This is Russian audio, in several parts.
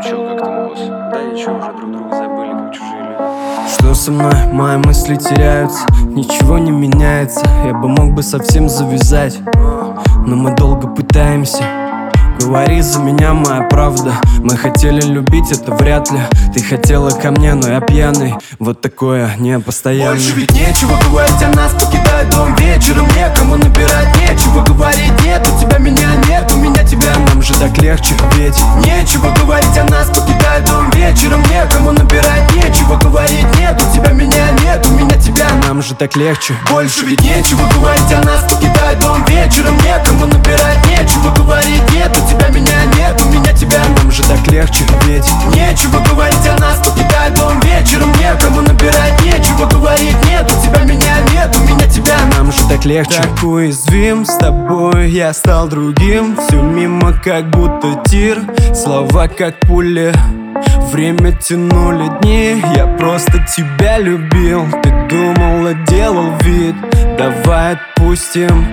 чё, как там у вас? Да ничего, уже друг друга забыли, как чужие люди. Что со мной? Мои мысли теряются, ничего не меняется. Я бы мог бы совсем завязать, но мы долго пытаемся. Говори за меня, моя правда. Мы хотели любить, это вряд ли. Ты хотела ко мне, но я пьяный. Вот такое не постоянно. Больше ведь нечего говорить о нас, покидая дом вечером. Некому набирать, нечего говорить. Нет, у тебя меня нет, у меня тебя. Нам же так легче, ведь нечего говорить о нас, покидая дом вечером. Некому набирать, нечего говорить. Нет, у тебя меня нет, у меня тебя. Нам же так легче. Больше ведь нечего говорить о нас, покидая дом вечером. Некому набирать, нечего говорить. Нет, у тебя меня нет, у меня тебя. Нам же так легче, ведь нечего говорить о нас, покидая дом вечером. Некому набирать, нечего говорить. Нет, у тебя меня нет, у меня тебя. Нам же так легче. Так уязвим с тобой, я стал другим. Все мимо, как будто тир. Слова как пули, время тянули дни. Я просто тебя любил. Ты думала, делал вид. Давай отпустим.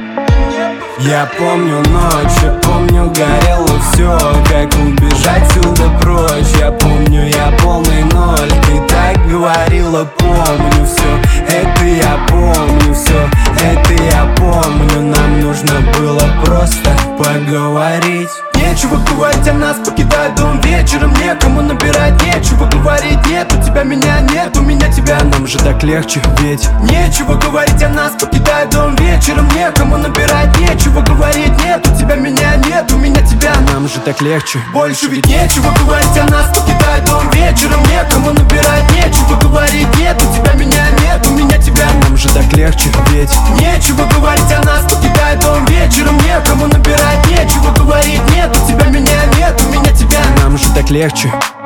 Я помню ночь, я помню, горело все. Как убежать сюда прочь. Я помню, я полный ноль. Ты так говорила, помню все. Это я помню все. Это я помню. Нам нужно было просто поговорить. Нечего говорить о нас, покидая дом вечером. Некому набирать, нечего говорить. Нет, у тебя меня нет, у меня тебя. Нам же так легче, ведь нечего говорить о нас, покидая дом вечером. Некому набирать, нечего говорить. Нет, у тебя меня нет, у меня тебя. Нам же так легче. Больше ведь нечего говорить о нас, покидая дом вечером. Некому набирать, нечего говорить. Нет, у тебя меня нет, у меня тебя. Нам же так легче, ведь нечего говорить о нас, покидая дом вечером. Некому набирать, нечего говорить. Нет, у тебя меня нет, у меня тебя. Нам же так легче.